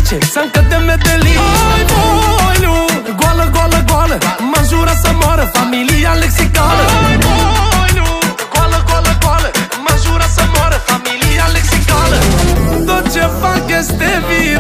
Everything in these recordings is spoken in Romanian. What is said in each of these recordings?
10, Sancă de Medellin. Ai boiu, goală, goală, goală, m-am jurat să moară familia lexicană. Ai boiu, goală, goală, goală, m-am jurat să moară familia lexicană. Tot ce fac este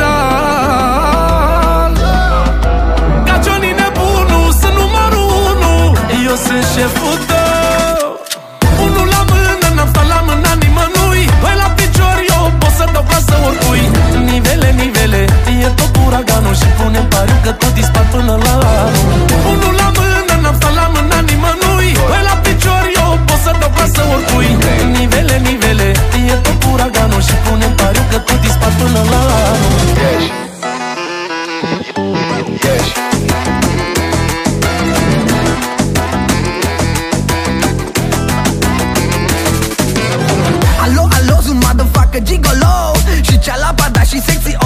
viral. Cacionii nebunul, sunt numărul 1. Eu sunt șeful tău. Unul la mână, n-am stat la mâna nimănui. Doi la picior, eu pot să dau casă oricui. Nivele, nivele, e tot uraganul. Și punem pariu că tot dispar până la anul. Unul la mână, n-am stat la mâna nimănui. Doi la picior, eu pot să dau casă oricui. Nivele, nivele, e tot uraganul. Și punem pariu că tot dispar până la anul. Alo, alo, sunt motherfucker gigolo. Și cealapa, da, și sexy